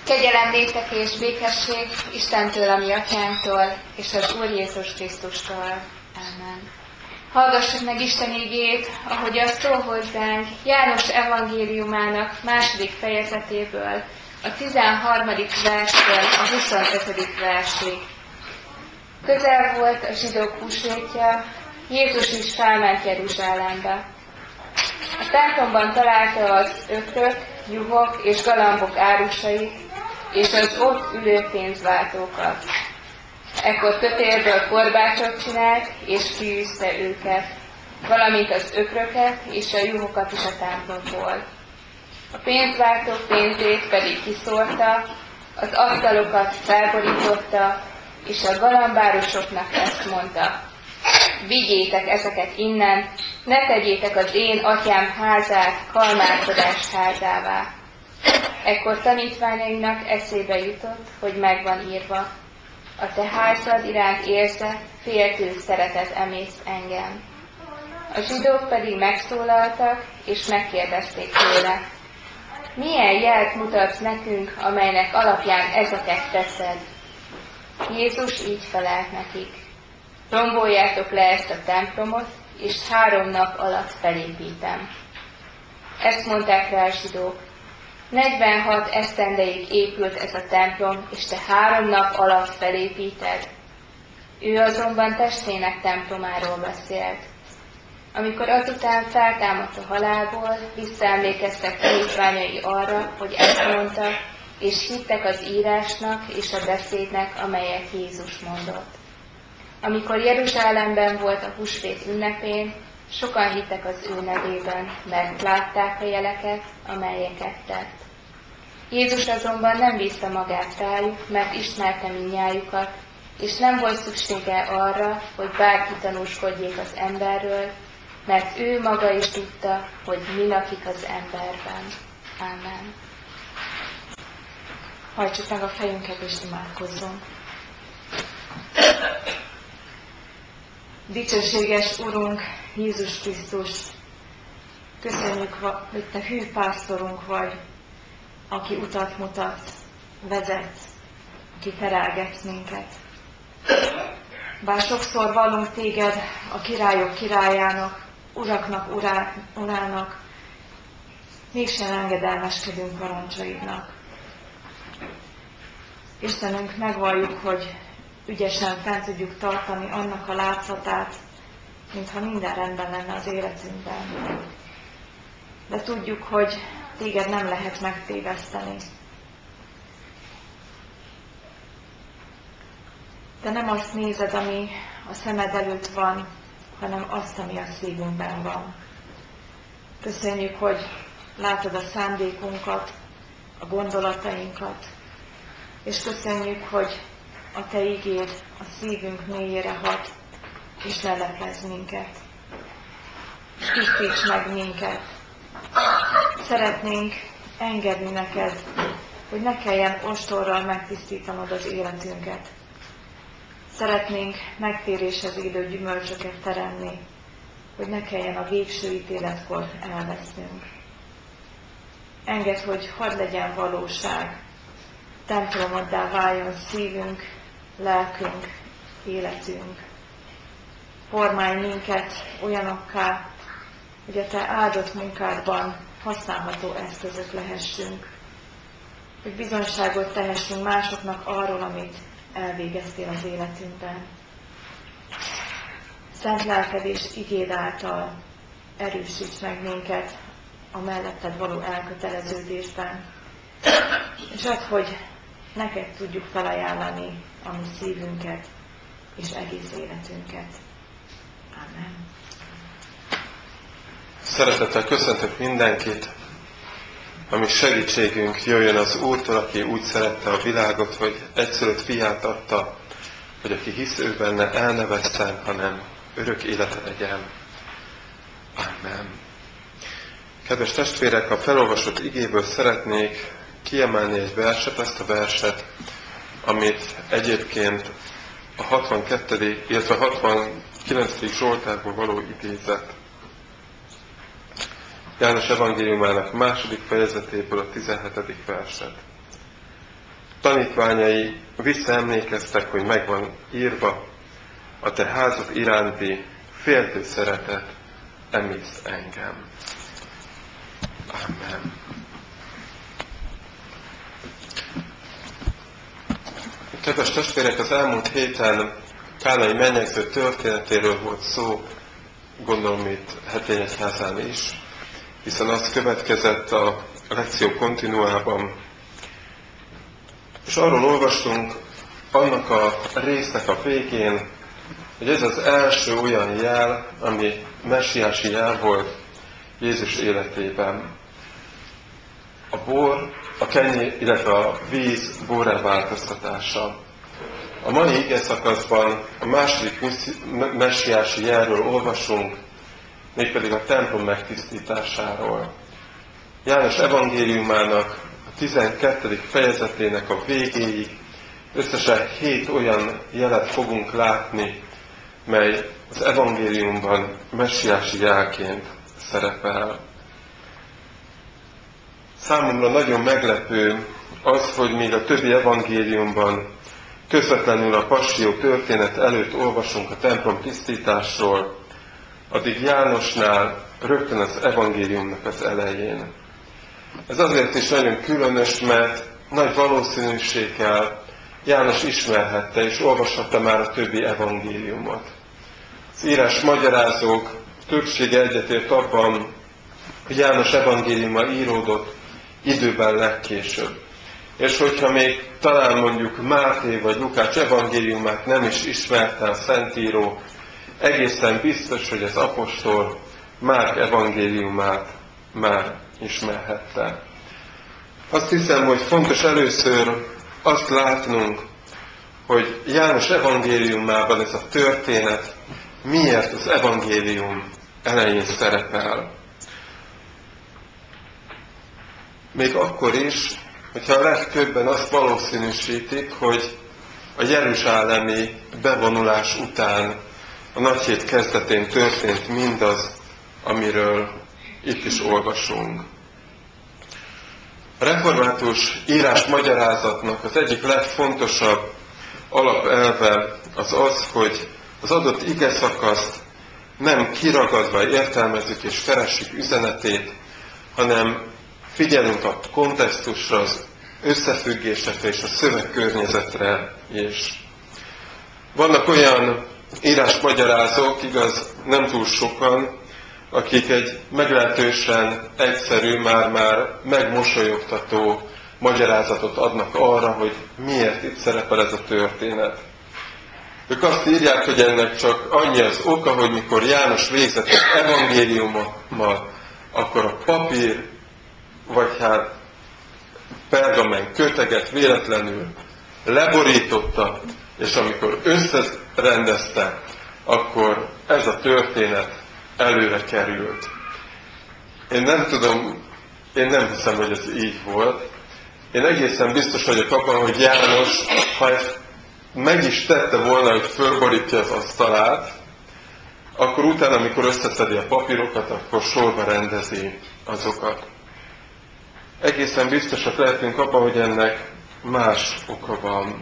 Kegyelem néktek és békesség Istentől, a mi atyánktól, és az Úr Jézus Krisztustól. Amen. Hallgassuk meg Isten igét, ahogy az szól hozzánk János evangéliumának 2. fejezetéből, a 13. verstől a 25. versig. Közel volt a zsidók húsvétja, Jézus is felment Jeruzsálembe. A templomban találta az ökrök, juhok és galambok árusait, és az ott ülő pénzváltókat. Ekkor kötérből korbácsot csinált, és kiűzte őket, valamint az ökröket és a juhokat is a templomból. A pénzváltók pénzét pedig kiszórta, az asztalokat felborította, és a galambárusoknak ezt mondta: vigyétek ezeket innen, ne tegyétek az én atyám házát kalmárkodás házává. Ekkor tanítványainak eszébe jutott, hogy megvan írva: a te házad iránt érzett, féltő szeretet emészt engem. A zsidók pedig megszólaltak, és megkérdezték tőle: milyen jelt mutatsz nekünk, amelynek alapján ezeket teszed? Jézus így felelt nekik: romboljátok le ezt a templomot, és 3 nap alatt felépítem. Ezt mondták rá a zsidók: 46 esztendeig épült ez a templom, és te 3 nap alatt felépíted. Ő azonban testének templomáról beszélt. Amikor azután feltámadt a halálból, visszaemlékeztek tanítványai arra, hogy ezt mondta, és hittek az írásnak és a beszédnek, amelyet Jézus mondott. Amikor Jeruzsálemben volt a húsvét ünnepén, sokan hittek az ő nevében, mert látták a jeleket, amelyeket tett. Jézus azonban nem bízta magát rájuk, mert ismerte mindnyájukat, és nem volt szüksége arra, hogy bárki tanúskodjék az emberről, mert ő maga is tudta, hogy mi lakik az emberben. Ámen. Hajtsuk meg a fejünket és imádkozzunk. Dicsőséges Urunk, Jézus Krisztus, köszönjük, hogy Te hű pásztorunk vagy, aki utat mutat, vezet, aki terelgetsz minket. Bár sokszor vallunk Téged a királyok királyának, uraknak urának, mégsem engedelmeskedünk parancsaidnak. Istenünk, megvalljuk, hogy ügyesen fent tudjuk tartani annak a látszatát, mintha minden rendben lenne az életünkben. De tudjuk, hogy Téged nem lehet megtéveszteni. Te nem azt nézed, ami a szemed előtt van, hanem azt, ami a szívünkben van. Köszönjük, hogy látod a szándékunkat, a gondolatainkat, és köszönjük, hogy a Te igéd a szívünk mélyére hat, és leleplez minket. Tisztíts meg minket. Szeretnénk engedni neked, hogy ne kelljen ostorral megtisztítanod az életünket. Szeretnénk megtéréshez élő gyümölcsöket teremni, hogy ne kelljen a végső ítéletkor elvesznünk. Engedd, hogy hadd legyen valóság, templomoddá váljon szívünk, lelkünk, életünk. Formálj minket olyanokká, hogy a Te áldott munkádban használható eszközök lehessünk, hogy bizonyságot tehessünk másoknak arról, amit elvégeztél az életünkben. Szent lelked és igéd által erősíts meg minket a melletted való elköteleződésben, és add, hogy neked tudjuk felajánlani a mi szívünket és egész életünket. Amen. Szeretettel köszöntök mindenkit, ami segítségünk jöjjön az Úrtól, aki úgy szerette a világot, hogy egyszülött fiát adta, hogy aki hisz ő benne, el ne vesszen, hanem örök élete legyen. Amen. Kedves testvérek, a felolvasott igéből szeretnék kiemelni egy verset, ezt a verset, amit egyébként a 62., illetve 69. Zsoltárból való idézet. János evangéliumának 2. fejezetéből a 17. verset. tanítványai visszaemlékeztek, hogy meg van írva, a te házad iránti féltő szeretet emész engem. Amen. Kedves testvérek, az elmúlt héten Kánai mennyegző történetéről volt szó, gondolom itt Hetény Egyházán is, hiszen az következett a lekció kontinuában. És arról olvastunk annak a résznek a végén, hogy ez az első olyan jel, ami messiási jel volt Jézus életében. A bor, a kenyér, illetve a víz borrá változtatása. A mai igeszakaszban a második messiási jelről olvasunk, mégpedig a templom megtisztításáról. János evangéliumának a 12. fejezetének a végéig összesen 7 olyan jelet fogunk látni, mely az evangéliumban messiási jelként szerepel. Számomra nagyon meglepő az, hogy még a többi evangéliumban közvetlenül a passió történet előtt olvasunk a templom tisztításról, addig Jánosnál rögtön az evangéliumnak az elején. Ez azért is nagyon különös, mert nagy valószínűséggel János ismerhette és olvashatta már a többi evangéliumot. Az írás magyarázók többsége egyetért abban, hogy János evangéliuma íródott időben legkésőbb. És hogyha még talán mondjuk Máté vagy Lukács evangéliumát nem is ismerte a Szentíró, egészen biztos, hogy az apostol Márk evangéliumát már ismerhette. Azt hiszem, hogy fontos először azt látnunk, hogy János evangéliumában ez a történet miért az evangélium elején szerepel. Még akkor is, hogyha a legtöbben azt valószínűsítik, hogy a jeruzsálemi bevonulás után a nagyhét kezdetén történt mindaz, amiről itt is olvasunk. A református írás magyarázatnak az egyik legfontosabb alapelve az az, hogy az adott igeszakaszt nem kiragadva értelmezzük és keressük üzenetét, hanem figyelünk a kontextusra, az összefüggésekre és a szövegkörnyezetre is. Vannak olyan írásmagyarázók, igaz, nem túl sokan, akik egy meglehetősen egyszerű, már megmosolyogtató magyarázatot adnak arra, hogy miért itt szerepel ez a történet. Ők azt írják, hogy ennek csak annyi az oka, hogy mikor János végzett az evangéliummal, akkor a papír, vagy hát pergamen köteget véletlenül leborította, és amikor összerendezte, akkor ez a történet előre került. Én nem tudom, én nem hiszem, hogy ez így volt. Én egészen biztos vagyok abban, hogy János, ha ezt meg is tette volna, hogy fölborítja az asztalát, akkor utána, amikor összeszedi a papírokat, akkor sorba rendezi azokat. Egészen biztosak lehetünk abban, hogy ennek más oka van.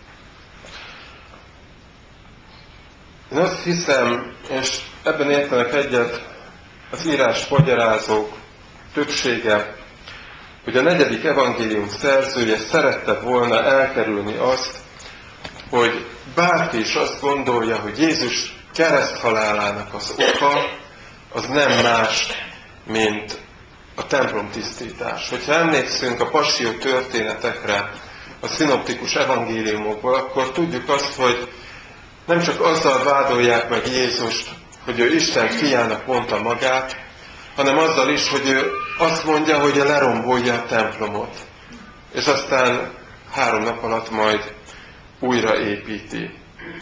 Én azt hiszem, és ebben értenek egyet az írás magyarázók többsége, hogy a 4. evangélium szerzője szerette volna elkerülni azt, hogy bárki is azt gondolja, hogy Jézus kereszthalálának az oka, az nem más, mint a templom tisztítás. Hogyha emlékszünk a passió történetekre, a szinoptikus evangéliumokból, akkor tudjuk azt, hogy nem csak azzal vádolják meg Jézust, hogy ő Isten fiának mondta magát, hanem azzal is, hogy ő azt mondja, hogy lerombolja a templomot. És aztán 3 nap alatt majd újraépíti.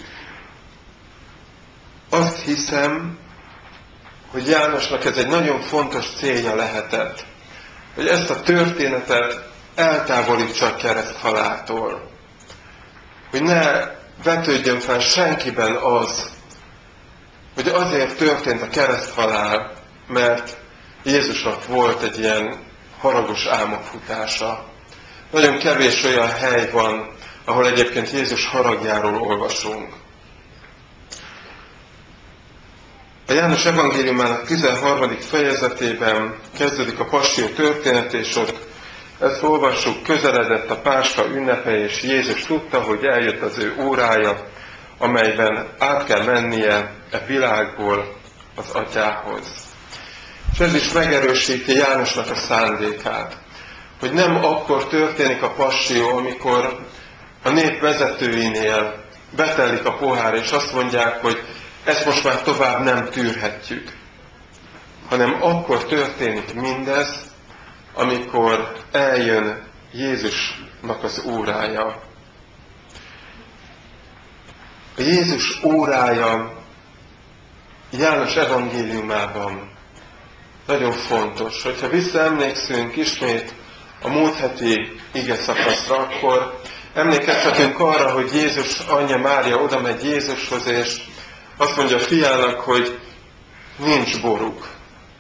Azt hiszem, hogy Jánosnak ez egy nagyon fontos célja lehetett, hogy ezt a történetet eltávolítsa a kereszthaláltól. Hogy ne vetődjön fel senkiben az, hogy azért történt a kereszthalál, mert Jézusnak volt egy ilyen haragos álmokfutása, Nagyon kevés olyan hely van, ahol egyébként Jézus haragjáról olvasunk. A János evangéliumának 13. fejezetében kezdődik a passió történet, és ott ezt olvassuk, közeledett a Páska ünnepe, és Jézus tudta, hogy eljött az ő órája, amelyben át kell mennie e világból az Atyához. És ez is megerősíti Jánosnak a szándékát, hogy nem akkor történik a passió, amikor a nép vezetőinél betelik a pohár, és azt mondják, hogy ezt most már tovább nem tűrhetjük, hanem akkor történik mindez, amikor eljön Jézusnak az órája. A Jézus órája János evangéliumában nagyon fontos. Hogyha visszaemlékszünk ismét a múlt heti ige szakaszra, akkor emlékezhetünk arra, hogy Jézus anyja Mária oda megy Jézushoz, és azt mondja a fiának, hogy nincs boruk.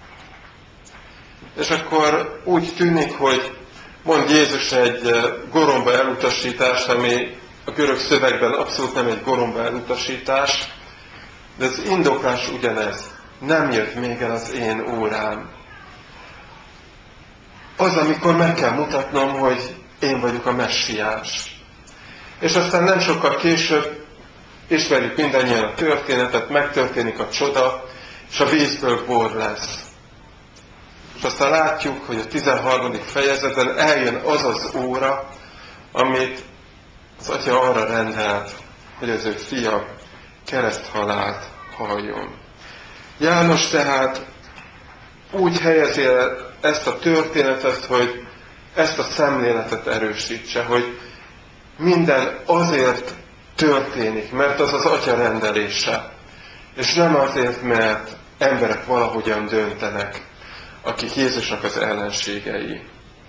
És akkor úgy tűnik, hogy mond Jézus egy goromba elutasítást, ami a görög szövegben abszolút nem egy goromba elutasítás, de az indoklás ugyanez. Nem jött még el az én órám. Az, amikor meg kell mutatnom, hogy én vagyok a messiás. És aztán nem sokkal később ismerjük mindannyian a történetet, megtörténik a csoda, és a vízből bor lesz. És aztán látjuk, hogy a 13. fejezetben eljön az az óra, amit az Atya arra rendelt, hogy az ő fia kereszthalált halljon. János tehát úgy helyezi el ezt a történetet, hogy ezt a szemléletet erősítse, hogy minden azért történik, mert az az Atya rendelése, és nem azért, mert emberek valahogyan döntenek, akik Jézusnak az ellenségei.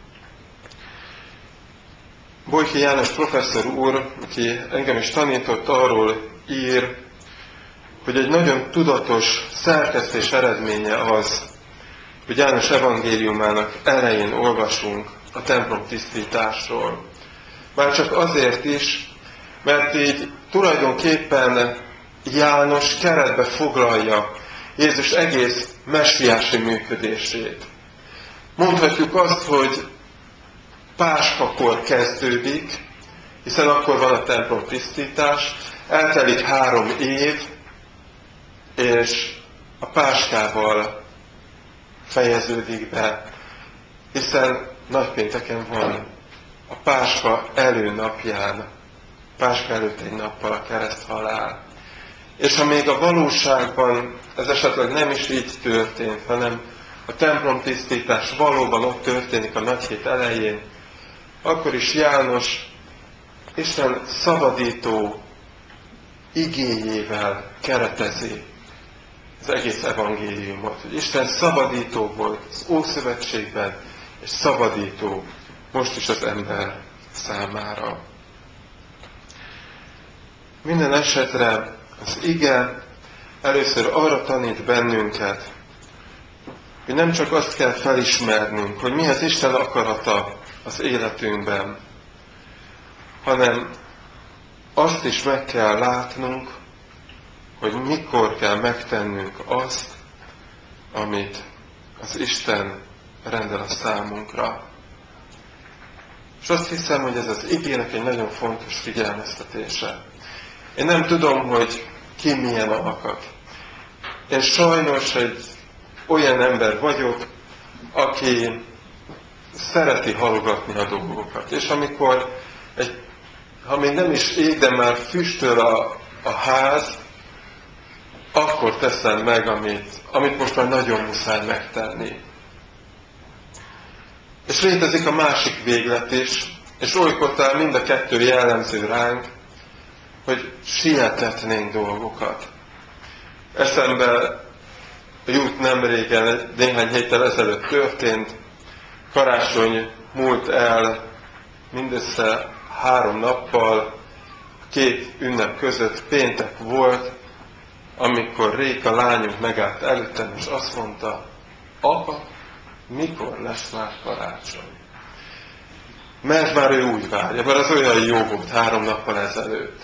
Bojki János professzor úr, aki engem is tanított, arról ír, hogy egy nagyon tudatos szerkesztés eredménye az, hogy János evangéliumának elején olvasunk a templom tisztításról. Már csak azért is, mert így tulajdonképpen János keretbe foglalja Jézus egész messiási működését. Mondhatjuk azt, hogy Páskakor kezdődik, hiszen akkor van a templom tisztítás, eltelik 3 év, és a Páskával fejeződik be, hiszen nagypénteken van a Páska előnapján, Páska előtt egy nappal a kereszthalál. És ha még a valóságban ez esetleg nem is így történt, hanem a templomtisztítás valóban ott történik a nagyhét elején, akkor is János Isten szabadító igéjével keretezi az egész evangéliumot. Hogy Isten szabadító volt az Ószövetségben, és szabadító most is az ember számára. Minden esetre az ige először arra tanít bennünket, hogy nem csak azt kell felismernünk, hogy mi az Isten akarata az életünkben, hanem azt is meg kell látnunk, hogy mikor kell megtennünk azt, amit az Isten rendel a számunkra. És azt hiszem, hogy ez az igének egy nagyon fontos figyelmeztetése. Én nem tudom, hogy ki milyen alkat. Én sajnos egy olyan ember vagyok, aki szereti halogatni a dolgokat. És amikor ha még nem is ég, de már füstöl a ház, akkor teszem meg, amit most már nagyon muszáj megtenni. És létezik a másik véglet is, és olykor talán mind a kettő jellemző ránk, hogy sietetnénk dolgokat. Eszembe jut nem régen, néhány héttel ezelőtt történt, karácsony múlt el mindössze 3 nappal, 2 ünnep között péntek volt, amikor Réka lányunk megállt előttem, és azt mondta, apa, mikor lesz már karácsony? Mert már ő úgy várja, mert az olyan jó volt 3 nappal ezelőtt.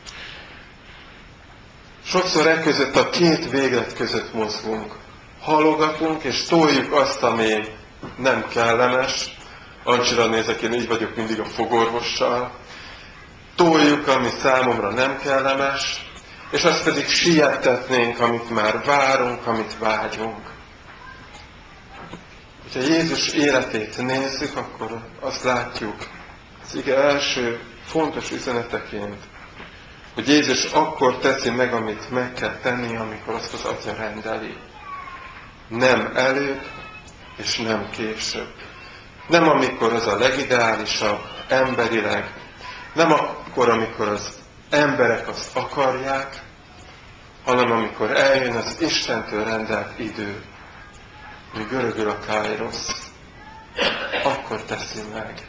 Sokszor között a két véglet között mozgunk. Halogatunk és toljuk azt, ami nem kellemes. Ancsira nézek, én így vagyok mindig a fogorvossal. Toljuk, ami számomra nem kellemes, és azt pedig siettetnénk, amit már várunk, amit vágyunk. Ha Jézus életét nézzük, akkor azt látjuk az ige első fontos üzeneteként, hogy Jézus akkor teszi meg, amit meg kell tenni, amikor azt az Atya rendeli. Nem előbb, és nem később. Nem amikor az a legideálisabb emberileg, nem akkor, amikor az emberek azt akarják, hanem amikor eljön az Istentől rendelt idő, ami görögül a kairosz, akkor teszi meg.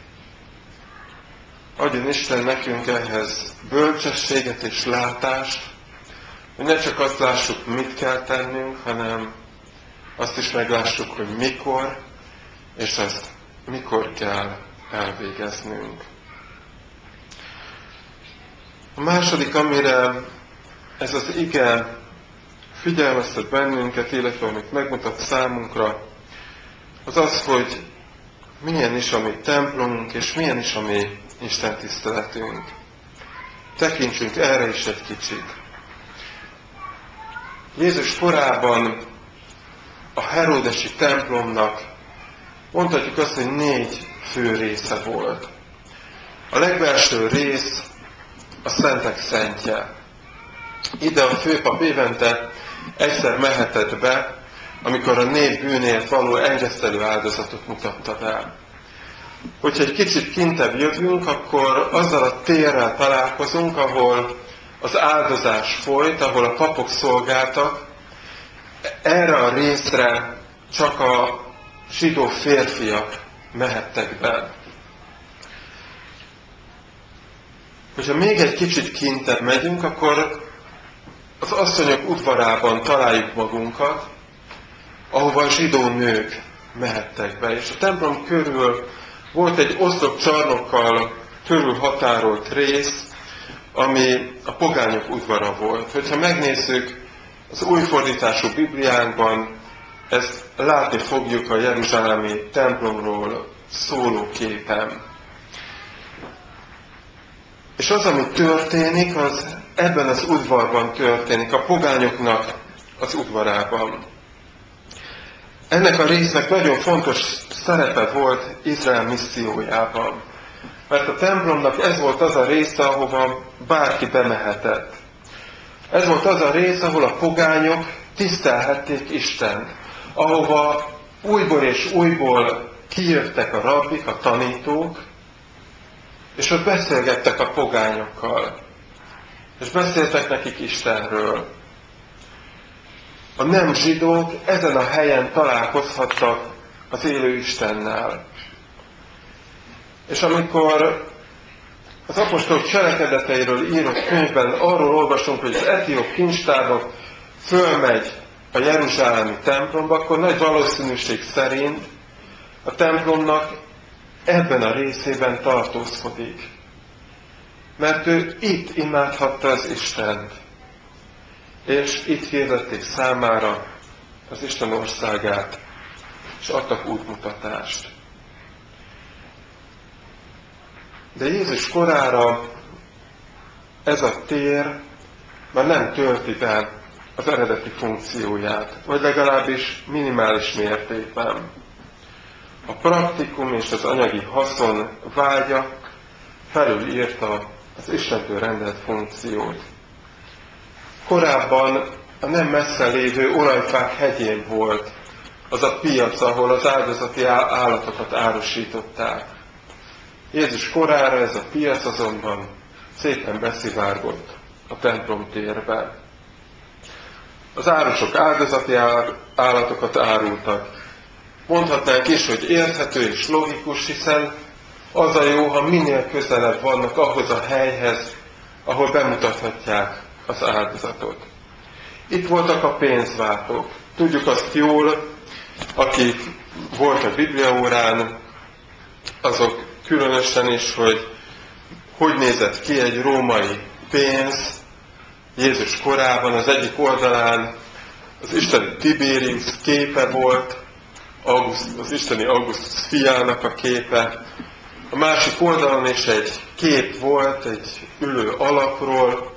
Adjon Isten nekünk ehhez bölcsességet és látást, hogy ne csak azt lássuk, mit kell tennünk, hanem azt is meglássuk, hogy mikor, és ezt mikor kell elvégeznünk. A második, amire ez az ige figyelmeztet bennünket, illetve amit megmutat számunkra, az az, hogy milyen is a mi templomunk, és milyen is a mi Isten tiszteletünk. Tekintsünk erre is egy kicsit. Jézus korában a heródesi templomnak mondhatjuk azt, hogy 4 fő része volt. A legbelső rész a szentek szentje. Ide a főpap évente egyszer mehetett be, amikor a nép bűnért való engesztelő áldozatot mutatta be. Hogyha egy kicsit kintebb jövünk, akkor azzal a térrel találkozunk, ahol az áldozás folyt, ahol a papok szolgáltak. Erre a részre csak a zsidó férfiak mehettek be. Hogyha még egy kicsit kintebb megyünk, akkor az asszonyok udvarában találjuk magunkat, ahova a zsidó nők mehettek be. És a templom körül volt egy oszlopcsarnokkal körülhatárolt rész, ami a pogányok udvara volt. Hogyha megnézzük az új fordítású Bibliánkban, ezt látni fogjuk a jeruzsálemi templomról szóló képen. És az, ami történik, az ebben az udvarban történik, a pogányoknak az udvarában. Ennek a résznek nagyon fontos szerepe volt Izrael missziójában. Mert a templomnak ez volt az a része, ahova bárki bemehetett. Ez volt az a rész, ahol a pogányok tisztelhették Istent. Ahova újból és újból kijöttek a rabbik, a tanítók, és ott beszélgettek a pogányokkal. És beszéltek nekik Istenről. A nem zsidók ezen a helyen találkozhattak az élő Istennel. És amikor az apostolok cselekedeteiről írott könyvben arról olvasunk, hogy az etióp kincstárnok fölmegy a jeruzsálemi templomba, akkor nagy valószínűség szerint a templomnak ebben a részében tartózkodik. Mert ő itt imádhatta az Istent. És itt hirdették számára az Isten országát, és adtak útmutatást. De Jézus korára ez a tér már nem tölti be az eredeti funkcióját, vagy legalábbis minimális mértékben. A praktikum és az anyagi haszon vágya felülírta az Istentől rendelt funkciót. Korábban a nem messze lévő olajfák hegyén volt az a piac, ahol az áldozati állatokat árusították. Jézus korára ez a piac azonban szépen beszivárgott a templom térbe. Az árusok áldozati állatokat árultak. Mondhatnánk is, hogy érthető és logikus, hiszen az a jó, ha minél közelebb vannak ahhoz a helyhez, ahol bemutathatják az áldozatot. Itt voltak a pénzváltók. Tudjuk azt jól, akik voltak bibliaórán, azok különösen is, hogy nézett ki egy római pénz Jézus korában. Az egyik oldalán az isteni Tiberius képe volt, az isteni Augustus fiának a képe. A másik oldalon is egy kép volt, egy ülő alakról,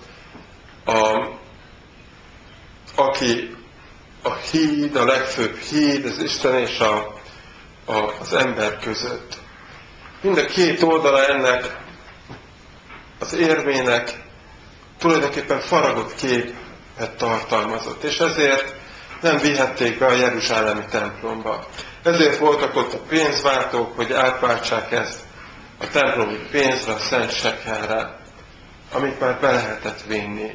aki a híd, a legfőbb híd, az Isten és az ember között. Mind a két oldala ennek az érmének tulajdonképpen faragott képet tartalmazott, és ezért nem vihették be a jeruzsálemi templomba. Ezért voltak ott a pénzváltók, hogy átváltsák ezt a templomi pénzre, a szent sekelre, amit már be lehetett vinni.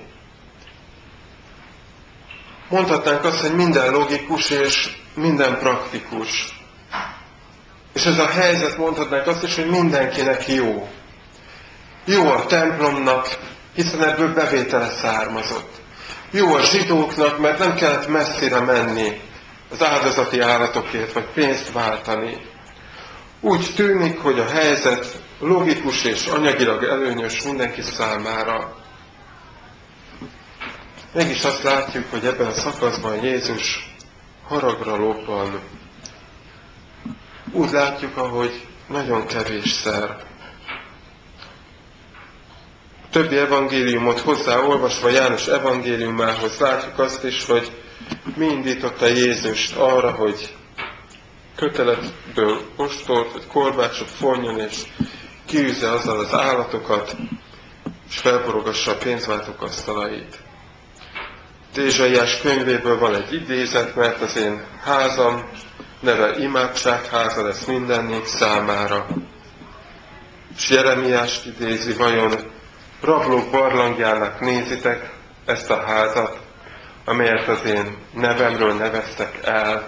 Mondhatnánk azt, hogy minden logikus és minden praktikus. És ez a helyzet, mondhatnánk azt is, hogy mindenkinek jó. Jó a templomnak, hiszen ebből bevétele származott. Jó a zsidóknak, mert nem kellett messzire menni az áldozati állatokért, vagy pénzt váltani. Úgy tűnik, hogy a helyzet logikus és anyagilag előnyös mindenki számára. Mégis azt látjuk, hogy ebben a szakaszban Jézus haragra lobban. Úgy látjuk, ahogy nagyon kevésszer. A többi evangéliumot hozzáolvasva János evangéliumához látjuk azt is, hogy mi indította Jézust arra, hogy köteletből ostort, vagy korbácsot fonjon, és kiűzze azzal az állatokat, és felborogassa a pénzváltók asztalait. Ézsaiás könyvéből van egy idézet, mert az én házam neve imádságháza lesz minden nép számára. És Jeremiást idézi, vajon rablók barlangjának nézitek ezt a házat, amelyet az én nevemről neveztek el.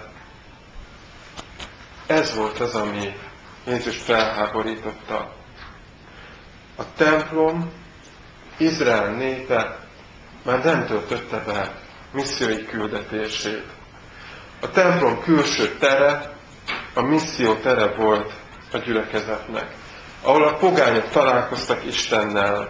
Ez volt az, ami Jézus felháborította. A templom, Izrael népe már nem töltötte be missziói küldetését. A templom külső tere, a misszió tere volt a gyülekezetnek, ahol a pogányok találkoztak Istennel.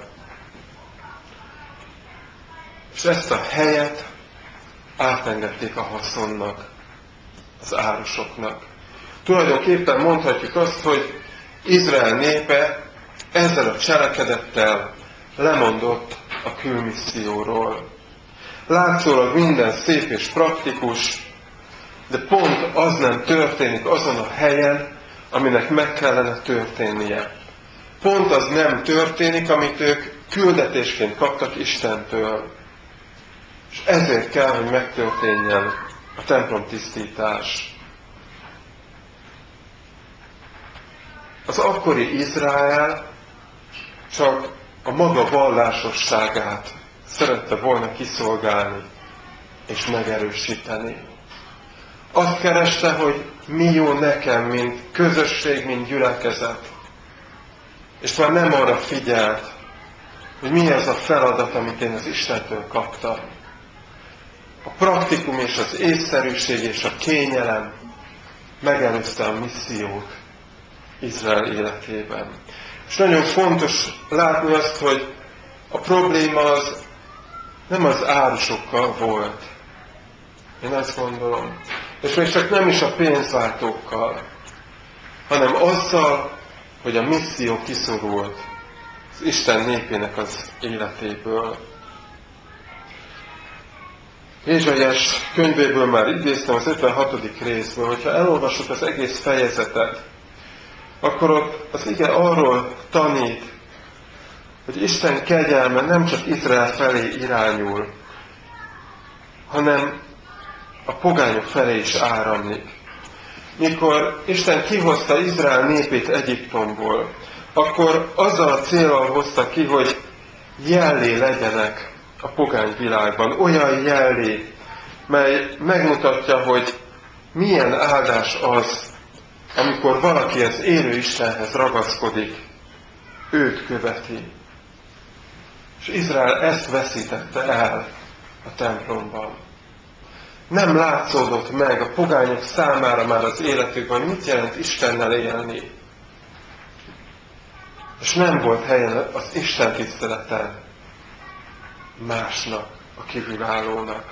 És ezt a helyet átengedték a haszonnak, az árusoknak. Tulajdonképpen mondhatjuk azt, hogy Izrael népe ezzel a cselekedettel lemondott a külmisszióról. Látszólag minden szép és praktikus, de pont az nem történik azon a helyen, aminek meg kellene történnie. Pont az nem történik, amit ők küldetésként kaptak Istentől. És ezért kell, hogy megtörténjen a templom tisztítás. Az akkori Izrael csak a maga vallásosságát szerette volna kiszolgálni és megerősíteni. Azt kereste, hogy mi jó nekem, mint közösség, mint gyülekezet. És már nem arra figyelt, hogy mi ez a feladat, amit én az Istentől kaptam. A praktikum és az észszerűség és a kényelem megelőzte a missziót Izrael életében. És nagyon fontos látni azt, hogy a probléma az nem az árusokkal volt. Én azt gondolom. És még csak nem is a pénzváltókkal, hanem azzal, hogy a misszió kiszorult az Isten népének az életéből. Ézsaiás könyvéből már idéztem az 56. részből, hogyha elolvasod az egész fejezetet, akkor ott az ige arról tanít, hogy Isten kegyelme nem csak Izrael felé irányul, hanem a pogányok felé is áramlik. Mikor Isten kihozta Izrael népét Egyiptomból, akkor azzal a céllal hozta ki, hogy jellé legyenek a pogány világban, olyan jellé, mely megmutatja, hogy milyen áldás az, amikor valaki az élő Istenhez ragaszkodik, őt követi. És Izrael ezt veszítette el a templomban. Nem látszódott meg a pogányok számára már az életükben, mit jelent Istennel élni. És nem volt helyen az Isten tiszteleten másnak, a kívülállónak.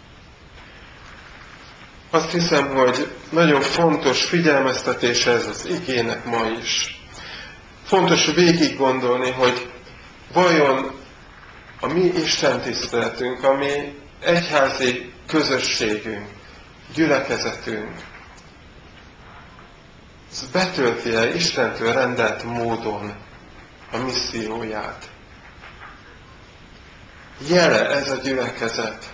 Azt hiszem, hogy nagyon fontos figyelmeztetése ez az igének ma is. Fontos végig gondolni, hogy vajon a mi Isten tiszteletünk, a mi egyházi közösségünk, gyülekezetünk, ez betölti-e Istentől rendelt módon a misszióját? Jele ez a gyülekezet?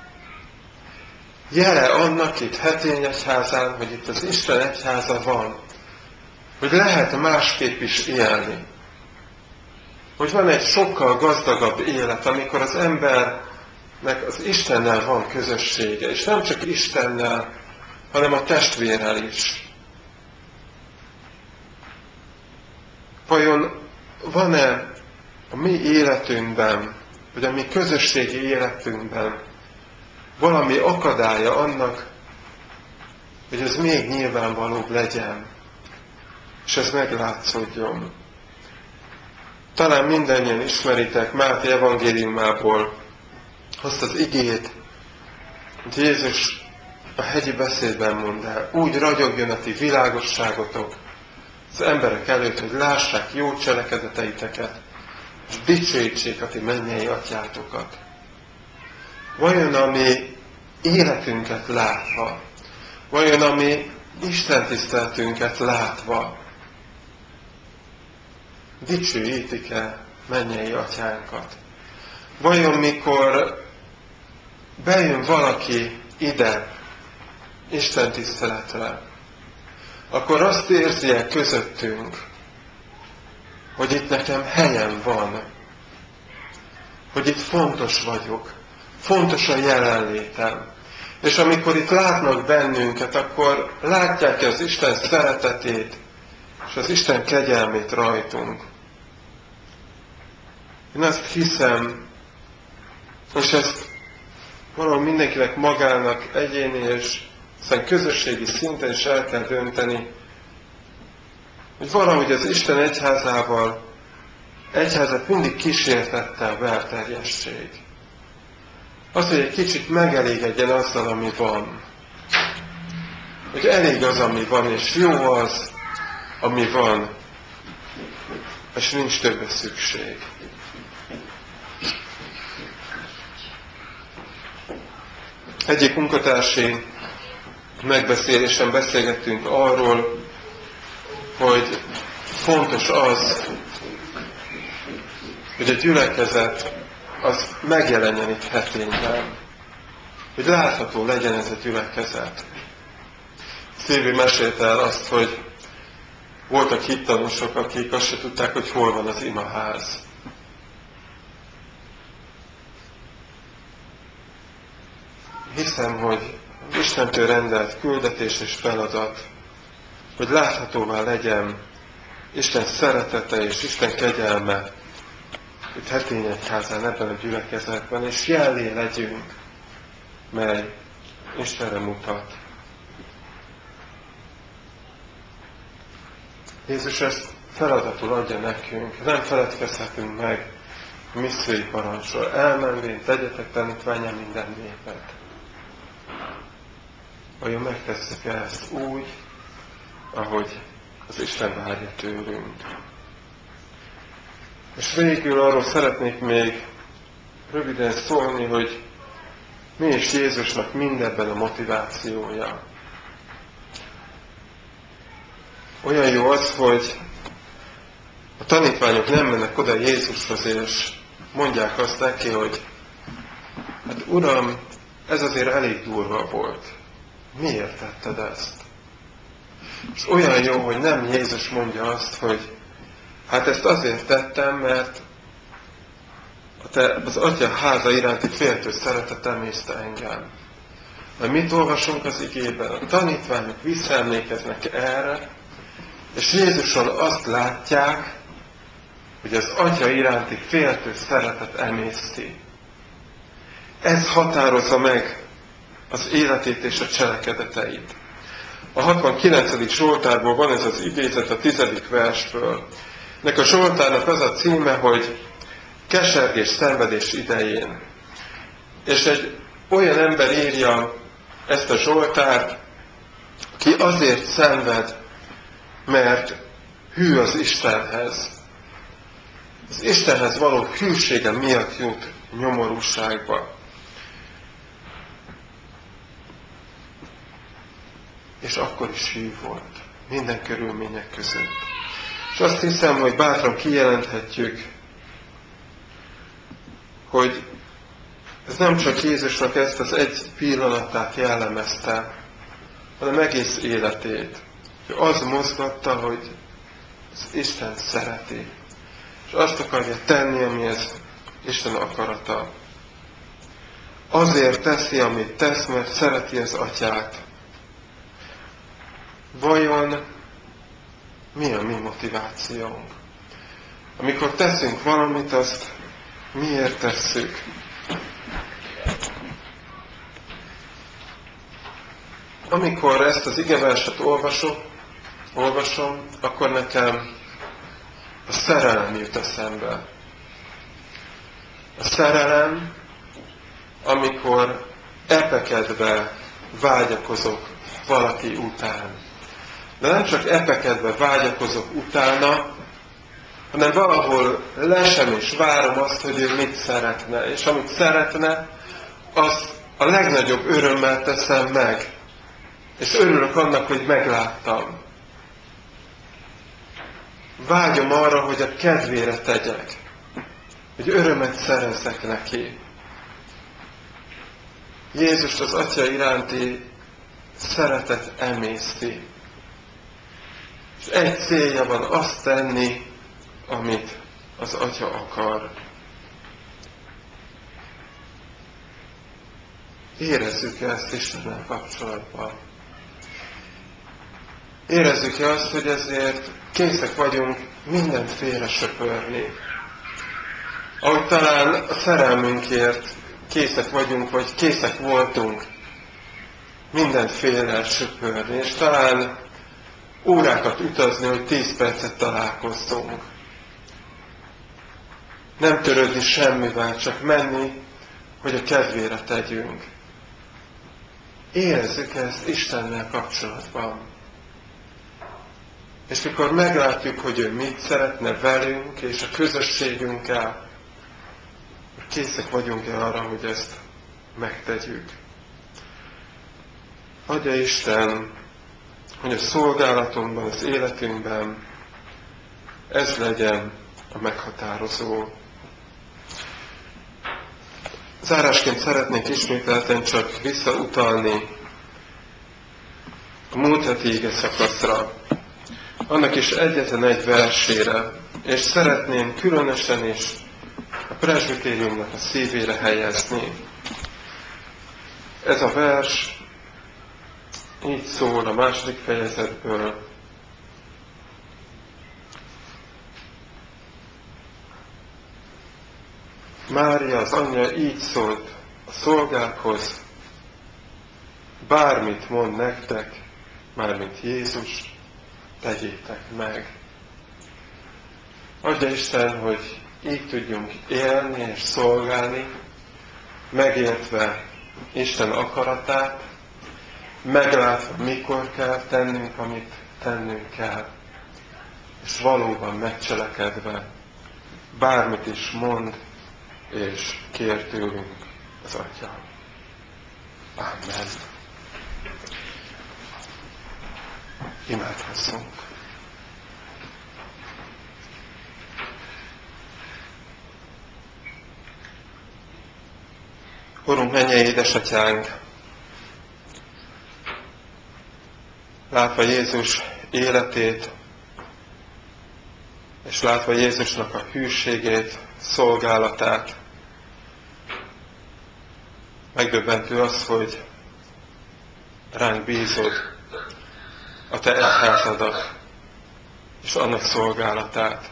Jele annak itt Hetény egyházán, hogy itt az Isten egyháza van, hogy lehet másképp is élni. Hogy van egy sokkal gazdagabb élet, amikor az embernek az Istennel van közössége, és nem csak Istennel, hanem a testvérrel is. Vajon van-e a mi életünkben, vagy a mi közösségi életünkben valami akadálya annak, hogy ez még nyilvánvalóbb legyen, és ez meglátszódjon? Talán mindannyian ismeritek Máté evangéliumából azt az igét, hogy Jézus a hegyi beszédben mond el: úgy ragyogjon a ti világosságotok az emberek előtt, hogy lássák jó cselekedeteiteket, és dicsőítsék a ti mennyei atyátokat. Vajon a mi életünket látva, vajon a mi Isten tiszteletünket látva dicsőítik-e mennyei atyánkat? Vajon mikor bejön valaki ide Isten tiszteletre, akkor azt érzi-e közöttünk, hogy itt nekem helyem van, hogy itt fontos vagyok, fontos a jelenlétem. És amikor itt látnak bennünket, akkor látják az Isten szeretetét, és az Isten kegyelmét rajtunk. Én azt hiszem, és ezt valahol mindenkinek magának egyéni és aztán közösségi szinten is el kell dönteni, hogy valahogy az Isten egyházat mindig kísértette a belterjesség. Az, hogy egy kicsit megelégedjen azzal, ami van. Hogy elég az, ami van, és jó az, ami van, és nincs többre szükség. Egyik munkatársi megbeszélésen beszélgettünk arról, hogy fontos az, hogy a gyülekezet az megjelenjen itt Hetényben. Hogy látható legyen ez a gyülekezet. Szilvi mesélte el azt, hogy voltak hittanúsok, akik azt se tudták, hogy hol van az imaház. Hiszem, hogy Istentől rendelt küldetés és feladat, hogy láthatóvá legyen Isten szeretete és Isten kegyelme itt Hetény egyházán, ebben a gyülekezetben, és jellé legyünk, mely Istenre mutat. Jézus ezt feladatul adja nekünk, nem feledkezhetünk meg a missziói parancsról. Elmenvén tegyetek tanítvánnyá minden népet. Vajon megtesszük ezt úgy, ahogy az Isten várja tőlünk. És végül arról szeretnék még röviden szólni, hogy mi is Jézusnak mindebben a motivációja. Olyan jó az, hogy a tanítványok nem mennek oda Jézushoz, és mondják azt neki, hogy hát Uram, ez azért elég durva volt. Miért tetted ezt? És olyan jó, hogy nem Jézus mondja azt, hogy hát ezt azért tettem, mert az Atya háza iránti féltő szeretet emészte engem. Mert mit olvasunk az igében? A tanítványok visszaemlékeznek erre, és Jézuson azt látják, hogy az Atya iránti féltő szeretet emészti. Ez határozza meg az életét és a cselekedeteit. A 69. Zsoltárból van ez az idézet a 10. versből. Nek a Zsoltárnak az a címe, hogy kesergés, szenvedés idején. És egy olyan ember írja ezt a Zsoltárt, ki azért szenved, mert hű az Istenhez. Az Istenhez való hűsége miatt jut nyomorúságba. És akkor is hű volt, minden körülmények között. És azt hiszem, hogy bátran kijelenthetjük, hogy ez nem csak Jézusnak ezt az egy pillanatát jellemezte, hanem egész életét. Hogy az mozgatta, hogy az Isten szereti. És azt akarja tenni, ami ez Isten akarata. Azért teszi, amit tesz, mert szereti az Atyát. Vajon mi a mi motivációnk? Amikor teszünk valamit, azt miért tesszük? Amikor ezt az igeverset olvasom, akkor nekem a szerelem jut eszembe. A szerelem, amikor epekedve vágyakozok valaki után. De nem csak epekedve vágyakozok utána, hanem valahol lesem és várom azt, hogy ő mit szeretne. És amit szeretne, azt a legnagyobb örömmel teszem meg. És örülök annak, hogy megláttam. Vágyom arra, hogy a kedvére tegyek. Hogy örömet szerezzek neki. Jézust az Atya iránti szeretet emészti. És egy célja van, azt tenni, amit az Atya akar. Érezzük-e ezt Istennel kapcsolatban? Érezzük-e azt, hogy ezért készek vagyunk mindenféle söpörni? Ahogy talán a szerelmünkért készek vagyunk, vagy készek voltunk mindenféle söpörni, és talán órákat utazni, hogy 10 percet találkozzunk. Nem törődni semmivel, csak menni, hogy a kedvére tegyünk. Érezzük ezt Istennel kapcsolatban. És mikor meglátjuk, hogy ő mit szeretne velünk és a közösségünkkel, készek vagyunk-e arra, hogy ezt megtegyük. Adja Isten, hogy a szolgálatunkban, az életünkben ez legyen a meghatározó. Zárásként szeretnék ismételten csak visszautalni a múlt heti ige szakaszra, annak is egyetlen egy versére, és szeretném különösen is a presbitériumnak a szívére helyezni. Ez a vers így szól a 2. fejezetből. Mária, az anyja így szólt a szolgákhoz, bármit mond nektek, mármint Jézus, tegyétek meg. Adja Isten, hogy így tudjunk élni és szolgálni, megértve Isten akaratát, meglátva, mikor kell tennünk, amit tennünk kell, és valóban megcselekedve, bármit is mond és kér tőlünk az Atya. Amen. Imádkozzunk. Urunk, mennyei édesatyánk, látva Jézus életét, és látva Jézusnak a hűségét, szolgálatát, megdöbbentő az, hogy ránk bízod a te egyházadat és annak szolgálatát.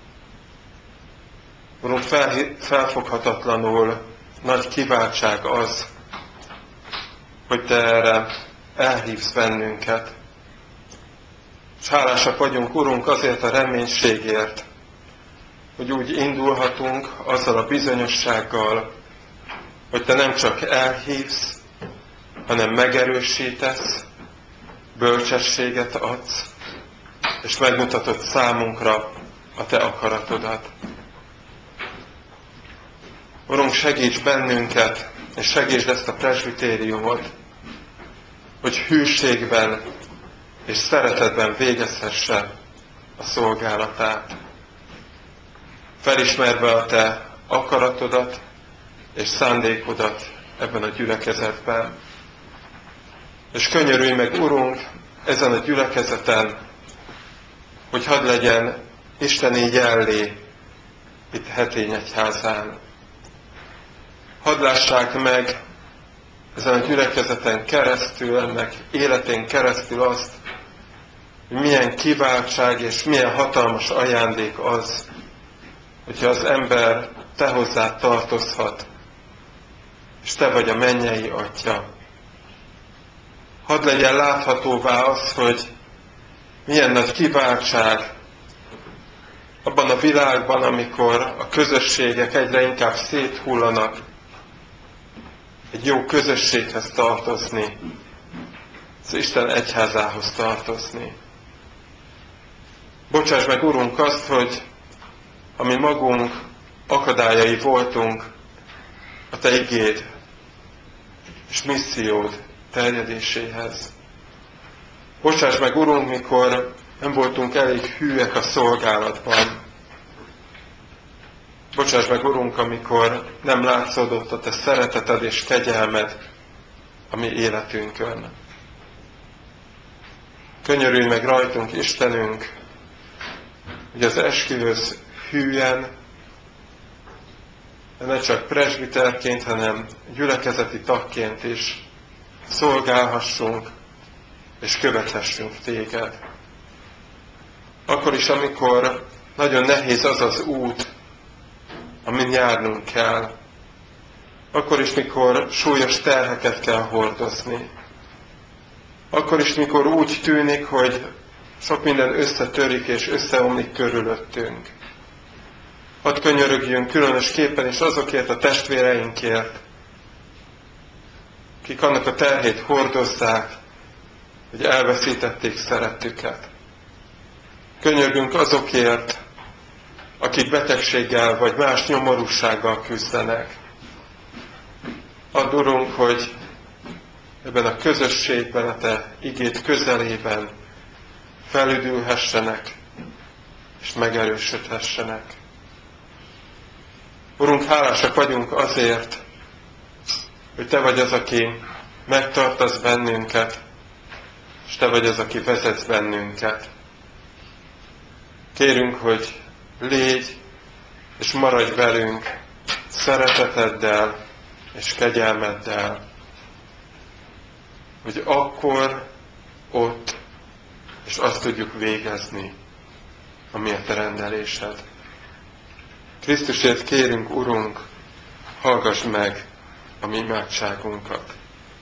Urunk, felfoghatatlanul nagy kiváltság az, hogy te erre elhívsz bennünket. És hálásak vagyunk, Urunk, azért a reménységért, hogy úgy indulhatunk azzal a bizonyossággal, hogy Te nem csak elhívsz, hanem megerősítesz, bölcsességet adsz, és megmutatod számunkra a Te akaratodat. Urunk, segíts bennünket, és segítsd ezt a presbitériumot, hogy hűségben és szeretetben végezhesse a szolgálatát, felismerve a Te akaratodat és szándékodat ebben a gyülekezetben. És könyörülj meg, Urunk, ezen a gyülekezeten, hogy hadd legyen isteni jellé itt Hetény egyházán. Hadd lássák meg ezen a gyülekezeten keresztül, ennek életén keresztül azt, hogy milyen kiváltság és milyen hatalmas ajándék az, hogyha az ember Te hozzád tartozhat, és Te vagy a mennyei Atya. Hadd legyen láthatóvá az, hogy milyen nagy kiváltság abban a világban, amikor a közösségek egyre inkább széthullanak, egy jó közösséghez tartozni, az Isten egyházához tartozni. Bocsáss meg, Urunk, azt, hogy ami magunk akadályai voltunk a Te igéd és missziód terjedéséhez. Bocsáss meg, Urunk, mikor nem voltunk elég hűek a szolgálatban. Bocsáss meg, Urunk, amikor nem látszódott a Te szereteted és kegyelmed a mi életünkön. Könyörülj meg rajtunk, Istenünk, hogy az esküvőhöz hűen, de ne csak presbiterként, hanem gyülekezeti tagként is szolgálhassunk és követhessünk Téged. Akkor is, amikor nagyon nehéz az az út, amin járnunk kell. Akkor is, mikor súlyos terheket kell hordozni. Akkor is, mikor úgy tűnik, hogy sok minden összetörik és összeomlik körülöttünk. Hadd könyörögjünk különösképpen is azokért a testvéreinkért, akik annak a terhét hordozzák, hogy elveszítették szerettüket. Könyörgünk azokért, akik betegséggel vagy más nyomorúsággal küzdenek. Add, Urunk, hogy ebben a közösségben, a Te igéd közelében felüdülhessenek és megerősödhessenek. Urunk, hálásak vagyunk azért, hogy Te vagy az, aki megtartasz bennünket, és Te vagy az, aki vezetsz bennünket. Kérünk, hogy légy és maradj velünk szereteteddel és kegyelmeddel, hogy akkor, ott, és azt tudjuk végezni, ami a Te rendelésed. Krisztusért kérünk, Urunk, hallgass meg a mi imádságunkat.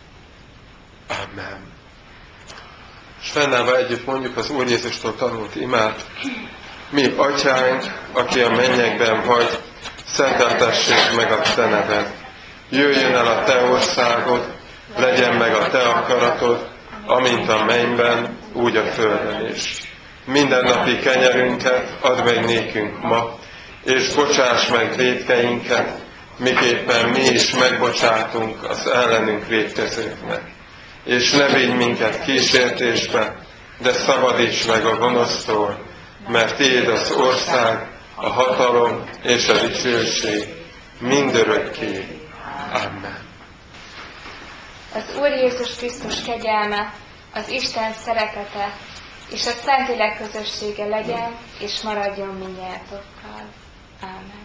Amen. És fennállva együtt mondjuk az Úr Jézustól tanult imát. Mi, Atyánk, aki a mennyekben vagy, szenteltessék meg a Te neved. Jöjjön el a Te országod, legyen meg a Te akaratod, amint a mennyben, úgy a földön is. Mindennapi kenyerünket add meg nékünk ma, és bocsáss meg vétkeinket, miképpen mi is megbocsátunk az ellenünk vétkezőknek. És ne vigy minket kísértésbe, de szabadíts meg a gonosztól, mert Tiéd az ország, a hatalom és a dicsőség mindörökké. Amen. Az Úr Jézus Krisztus kegyelme, az Isten szeretete és a Szentlélek közössége legyen és maradjon mindnyájatokkal. Amen.